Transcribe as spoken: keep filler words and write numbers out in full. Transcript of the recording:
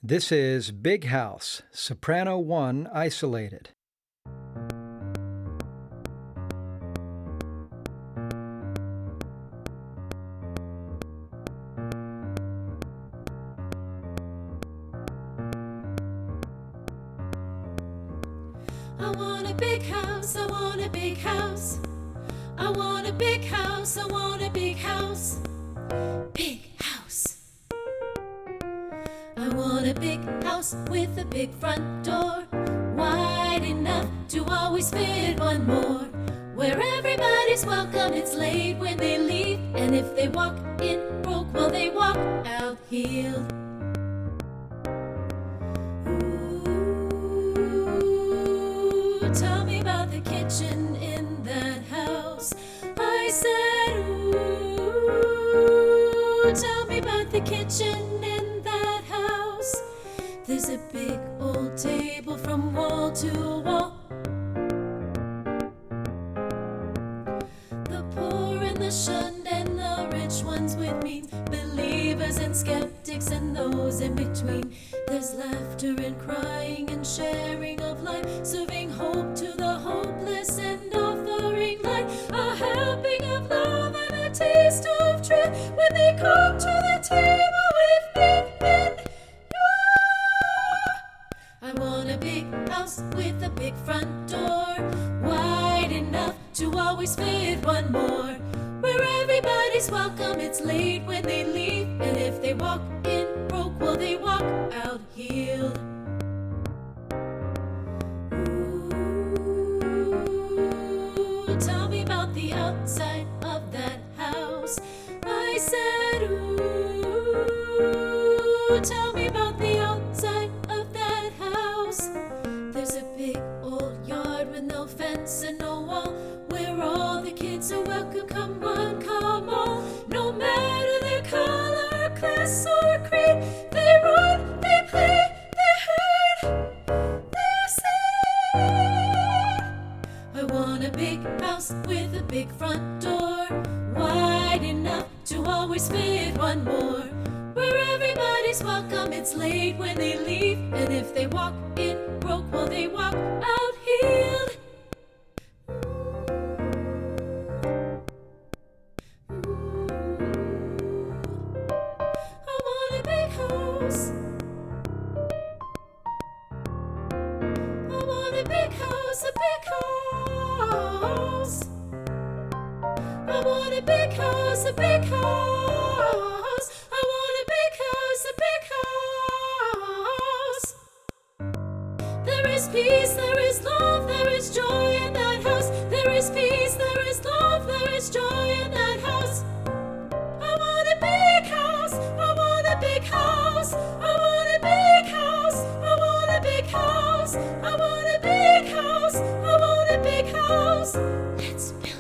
This is Big House, Soprano one Isolated. I want a big house, I want a big house. I want a big house, I want a big house. Big house. I want a big house with a big front door, wide enough to always fit one more. Where everybody's welcome, it's late when they leave, and if they walk in broke, well they walk out healed. Tell me about the kitchen in that house. I said, ooh, tell me about the kitchen in that house. There's a big old table from wall to wall. The poor and the shunned and the rich ones with me, believers and skeptics and those in between. There's laughter and crying and sharing of life, serving hope to the hopeless and offering light, a helping of love and a taste of truth when they come to the table with me and you. I want a big house with a big front door, wide enough to always fit one more. Where everybody's welcome, it's late when they leave, and if they walk in broke, well they walk out healed. Ooh, tell me about the outside of that house. I said, ooh, tell me about the outside of that house. There's a big old yard with no fence and no wall, where all the kids are welcome, come on, come all. No matter their color, class, or creed, they run, they play, they hurt, they're sad. I want a big house with a big front door, wide enough to always fit one more. Where everybody's welcome, it's late when they leave, and if they walk in broke, well they walk out healed. I want a big house. I want a big house, a big house. I want a big house, a big house. I want a big house, a big house. There is peace, there is love, there is joy in that house. There is peace, there is love, there is joy in that house. I want a big house, I want a big house. I want a big house, I want a big house. I want a big house, I want a big house. Let's build